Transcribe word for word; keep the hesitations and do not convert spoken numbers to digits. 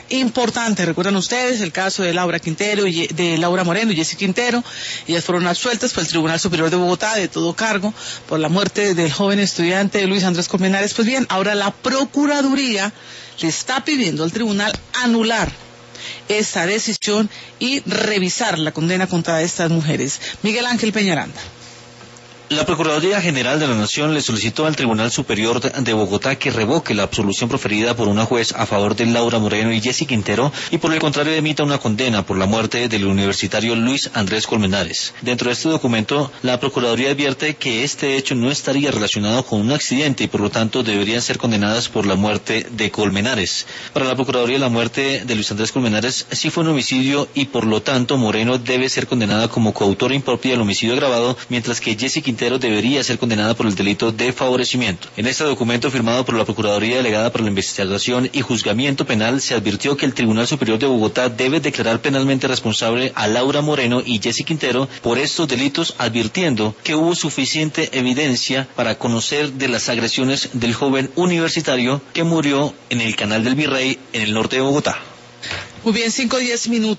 importante. Recuerdan ustedes el caso de Laura Quintero y de Laura Moreno y Jessy Quintero. Ellas fueron absueltas por el Tribunal Superior de Bogotá de todo cargo por la muerte del joven estudiante Luis Andrés Colmenares. Pues bien, ahora la Procuraduría le está pidiendo al tribunal anular esta decisión y revisar la condena contra estas mujeres. Miguel Ángel Peñaranda. La Procuraduría General de la Nación le solicitó al Tribunal Superior de Bogotá que revoque la absolución proferida por una juez a favor de Laura Moreno y Jessy Quintero y por el contrario emita una condena por la muerte del universitario Luis Andrés Colmenares. Dentro de este documento, la Procuraduría advierte que este hecho no estaría relacionado con un accidente y por lo tanto deberían ser condenadas por la muerte de Colmenares. Para la Procuraduría, la muerte de Luis Andrés Colmenares sí fue un homicidio y por lo tanto Moreno debe ser condenada como coautora impropia del homicidio agravado, mientras que Jessy Quintero debería ser condenada por el delito de favorecimiento. En este documento firmado por la Procuraduría Delegada para la Investigación y Juzgamiento Penal se advirtió que el Tribunal Superior de Bogotá debe declarar penalmente responsable a Laura Moreno y Jessy Quintero por estos delitos, advirtiendo que hubo suficiente evidencia para conocer de las agresiones del joven universitario que murió en el Canal del Virrey en el norte de Bogotá. Muy bien, cinco diez minutos.